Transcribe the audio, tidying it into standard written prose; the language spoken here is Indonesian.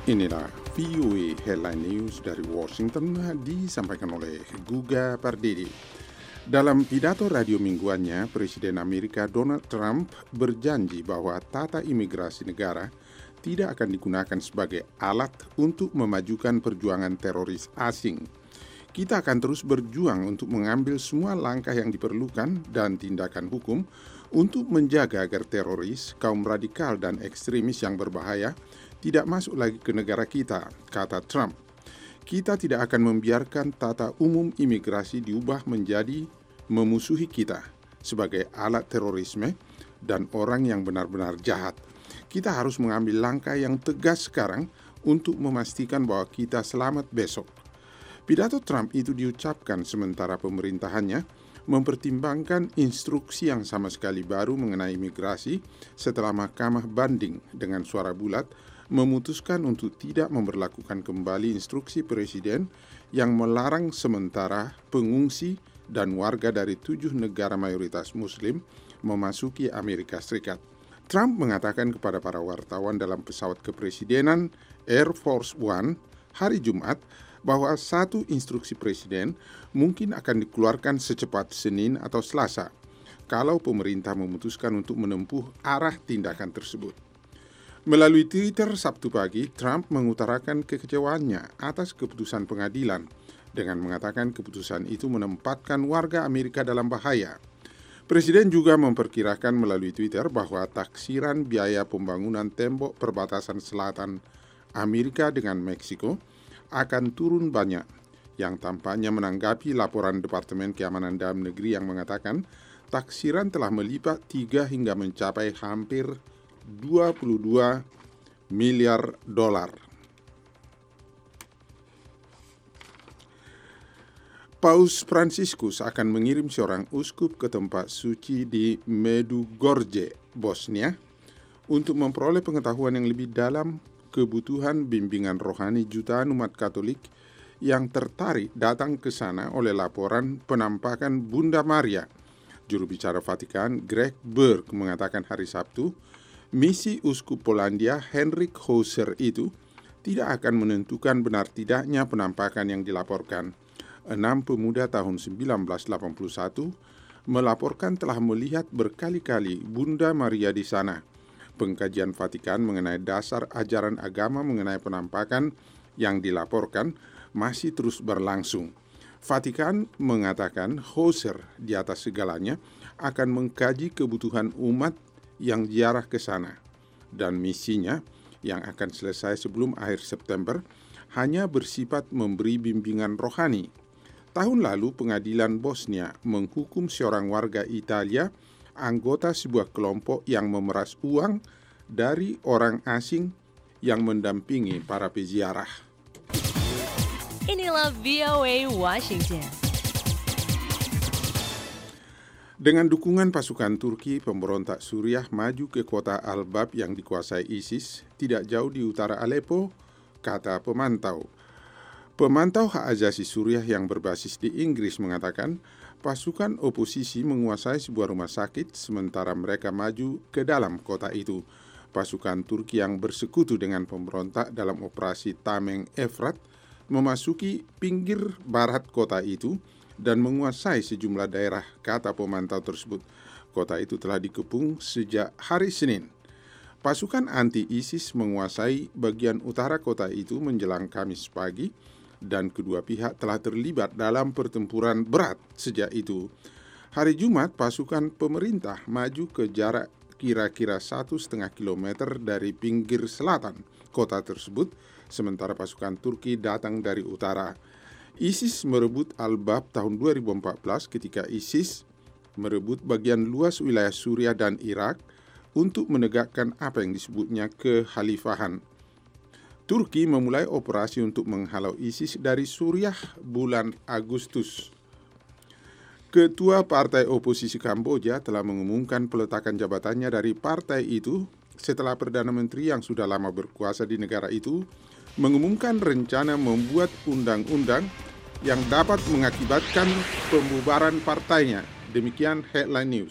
Inilah VOA Headline News dari Washington disampaikan oleh Guga Pardede. Dalam pidato radio mingguannya, Presiden Amerika Donald Trump berjanji bahwa tata imigrasi negara tidak akan digunakan sebagai alat untuk memajukan perjuangan teroris asing. Kita akan terus berjuang untuk mengambil semua langkah yang diperlukan dan tindakan hukum untuk menjaga agar teroris, kaum radikal, dan ekstremis yang berbahaya tidak masuk lagi ke negara kita, kata Trump. Kita tidak akan membiarkan tata umum imigrasi diubah menjadi memusuhi kita sebagai alat terorisme dan orang yang benar-benar jahat. Kita harus mengambil langkah yang tegas sekarang untuk memastikan bahwa kita selamat besok. Pidato Trump itu diucapkan sementara pemerintahannya mempertimbangkan instruksi yang sama sekali baru mengenai imigrasi setelah Mahkamah Banding dengan suara bulat memutuskan untuk tidak memberlakukan kembali instruksi Presiden yang melarang sementara pengungsi dan warga dari 7 negara mayoritas Muslim memasuki Amerika Serikat. Trump mengatakan kepada para wartawan dalam pesawat kepresidenan Air Force One hari Jumat bahwa satu instruksi Presiden mungkin akan dikeluarkan secepat Senin atau Selasa kalau pemerintah memutuskan untuk menempuh arah tindakan tersebut. Melalui Twitter Sabtu pagi, Trump mengutarakan kekecewaannya atas keputusan pengadilan dengan mengatakan keputusan itu menempatkan warga Amerika dalam bahaya. Presiden juga memperkirakan melalui Twitter bahwa taksiran biaya pembangunan tembok perbatasan selatan Amerika dengan Meksiko akan turun banyak, yang tampaknya menanggapi laporan Departemen Keamanan Dalam Negeri yang mengatakan taksiran telah melipat 3 hingga mencapai hampir 22 miliar dolar. Paus Fransiskus akan mengirim seorang uskup ke tempat suci di Medjugorje, Bosnia, untuk memperoleh pengetahuan yang lebih dalam kebutuhan bimbingan rohani jutaan umat Katolik yang tertarik datang ke sana oleh laporan penampakan Bunda Maria. Juru bicara Vatikan Greg Burke mengatakan hari Sabtu, misi uskup Polandia Henryk Hauser itu tidak akan menentukan benar tidaknya penampakan yang dilaporkan. 6 pemuda tahun 1981 melaporkan telah melihat berkali-kali Bunda Maria di sana. Pengkajian Vatikan mengenai dasar ajaran agama mengenai penampakan yang dilaporkan masih terus berlangsung. Vatikan mengatakan Hauser di atas segalanya akan mengkaji kebutuhan umat yang ziarah ke sana, dan misinya yang akan selesai sebelum akhir September hanya bersifat memberi bimbingan rohani. Tahun lalu pengadilan Bosnia menghukum seorang warga Italia, anggota sebuah kelompok yang memeras uang dari orang asing yang mendampingi para peziarah. Inilah VOA Washington. Dengan dukungan pasukan Turki, pemberontak Suriah maju ke kota Al-Bab yang dikuasai ISIS, tidak jauh di utara Aleppo, kata pemantau. Pemantau hak asasi Suriah yang berbasis di Inggris mengatakan pasukan oposisi menguasai sebuah rumah sakit sementara mereka maju ke dalam kota itu. Pasukan Turki yang bersekutu dengan pemberontak dalam operasi Tameng Efrat memasuki pinggir barat kota itu dan menguasai sejumlah daerah, kata pemantau tersebut. Kota itu telah dikepung sejak hari Senin. Pasukan anti-ISIS menguasai bagian utara kota itu menjelang Kamis pagi, dan kedua pihak telah terlibat dalam pertempuran berat sejak itu. Hari Jumat, pasukan pemerintah maju ke jarak kira-kira 1,5 kilometer dari pinggir selatan kota tersebut, sementara pasukan Turki datang dari utara. ISIS merebut Al-Bab tahun 2014 ketika ISIS merebut bagian luas wilayah Suriah dan Irak untuk menegakkan apa yang disebutnya kekhalifahan. Turki memulai operasi untuk menghalau ISIS dari Suriah bulan Agustus. Ketua Partai Oposisi Kamboja telah mengumumkan peletakan jabatannya dari partai itu setelah Perdana Menteri yang sudah lama berkuasa di negara itu mengumumkan rencana membuat undang-undang yang dapat mengakibatkan pembubaran partainya. Demikian Headline News.